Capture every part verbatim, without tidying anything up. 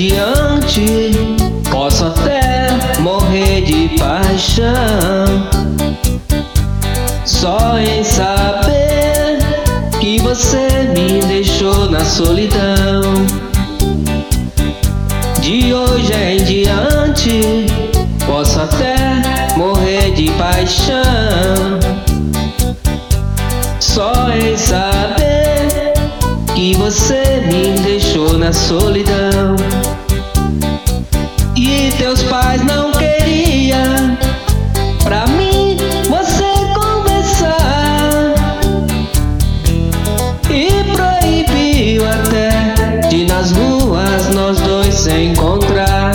diante posso até morrer de paixão, só em saber que você me deixou na solidão. De hoje em diante posso até morrer de paixão, só em saber que você me deixou na solidão. E teus pais não queriam pra mim você conversar, e proibiu até de nas ruas nós dois se encontrar.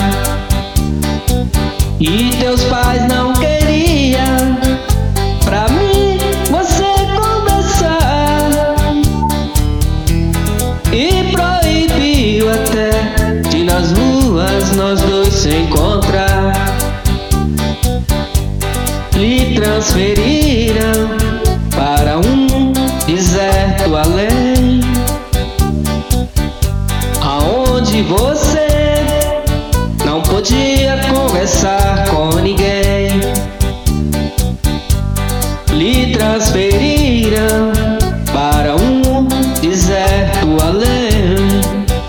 E teus pais não queriam pra mim você conversar, e proibiu até de nas ruas nós dois se encontrar. Lhe transferiram para um deserto além, aonde você não podia conversar com ninguém. Lhe transferiram para um deserto além,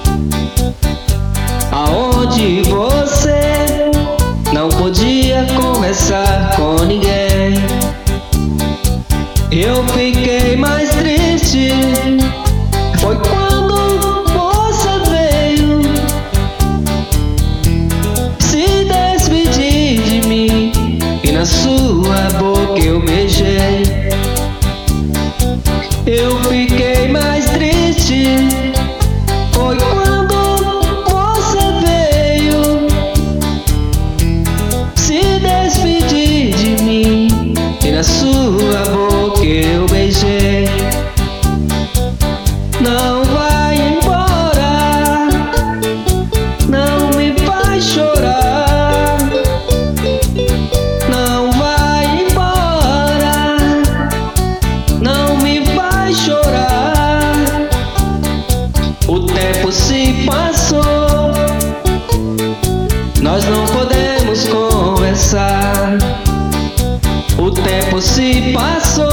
aonde você não podia conversar com ninguém. Eu fiquei mais triste, foi quando você veio se despedir de mim, e na sua boca eu beijei. Eu fiquei mais triste, foi quando você veio se despedir de mim, e na sua boca eu beijei. Não vai embora, não me faz chorar. Não vai embora, não me faz chorar. O tempo se passou, nós não podemos conversar. O tempo se passou,